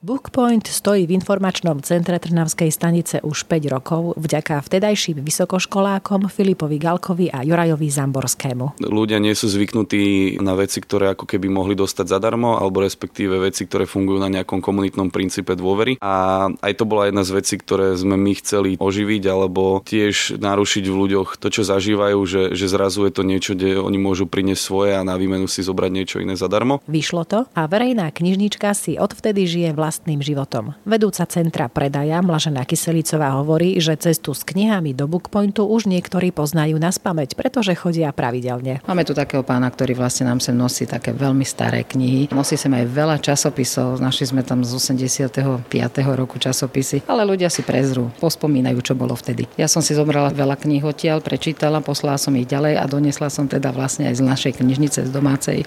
Bookpoint stojí v informačnom centre Trnavskej stanice už 5 rokov vďaka vtedajším vysokoškolákom Filipovi Galkovi a Jurajovi Zamborskému. Ľudia nie sú zvyknutí na veci, ktoré ako keby mohli dostať zadarmo, alebo respektíve veci, ktoré fungujú na nejakom komunitnom princípe dôvery. A aj to bola jedna z vecí, ktoré sme my chceli oživiť, alebo tiež narušiť v ľuďoch to, čo zažívajú, že zrazu je to niečo, kde oni môžu priniesť svoje a na výmenu si zobrať niečo iné zadarmo. Vyšlo to a verejná knižnička si odvtedy žije vlastným životom. Vedúca centra predaja Mlažena Kyselicová hovorí, že cestu s knihami do Bookpointu už niektorí poznajú naspamäť, pretože chodia pravidelne. Máme tu takého pána, ktorý vlastne nám sem nosí také veľmi staré knihy. Nosí sem aj veľa časopisov. Našli sme tam z 85. roku časopisy, ale ľudia si prezrú, pospomínajú, čo bolo vtedy. Ja som si zobrala veľa kníh odtiaľ, prečítala, poslala som ich ďalej a doniesla som teda vlastne aj z našej knižnice, z domácej.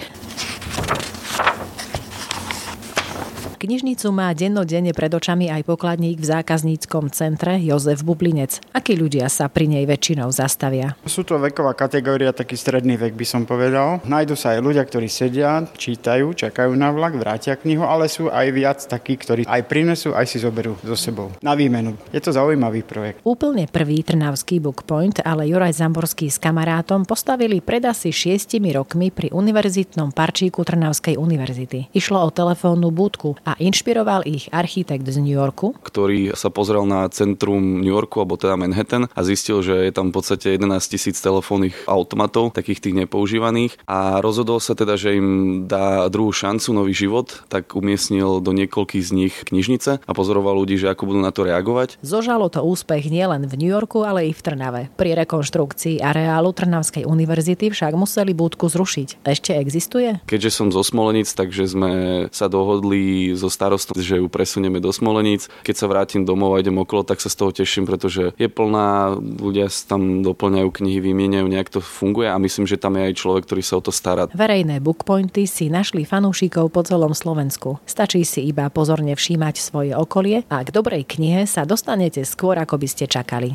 Knižnicu má dennodenne pred očami aj pokladník v zákazníckom centre Jozef Bublinec. Akí ľudia sa pri nej väčšinou zastavia? Sú to veková kategória, taký stredný vek by som povedal. Nájdu sa aj ľudia, ktorí sedia, čítajú, čakajú na vlak, vrátia knihu, ale sú aj viac takí, ktorí aj prinesú, aj si zoberú so sebou na výmenu. Je to zaujímavý projekt. Úplne prvý trnavský Bookpoint ale Juraj Zamborský s kamarátom postavili pred asi 6 rokmi pri univerzitnom parčíku Trnavskej univerzity. Išlo o telefónnu budku a inšpiroval ich architekt z New Yorku, ktorý sa pozrel na centrum New Yorku, alebo teda Manhattan a zistil, že je tam v podstate 11 000 telefónnych automatov, takých tých nepoužívaných a rozhodol sa teda, že im dá druhú šancu, nový život, tak umiestnil do niekoľkých z nich knižnice a pozoroval ľudí, že ako budú na to reagovať. Zožalo to úspech nielen v New Yorku, ale i v Trnave. Pri rekonštrukcii areálu Trnavskej univerzity však museli budku zrušiť. Ešte existuje? Keďže som zo Smolenic, takže sme sa dohodli so starostom, že ju presunieme do Smolenic. Keď sa vrátim domov a idem okolo, tak sa z toho teším, pretože je plná, ľudia tam doplňajú knihy, vymieňajú, nejak to funguje a myslím, že tam je aj človek, ktorý sa o to stará. Verejné Bookpointy si našli fanúšikov po celom Slovensku. Stačí si iba pozorne všímať svoje okolie a k dobrej knihe sa dostanete skôr, ako by ste čakali.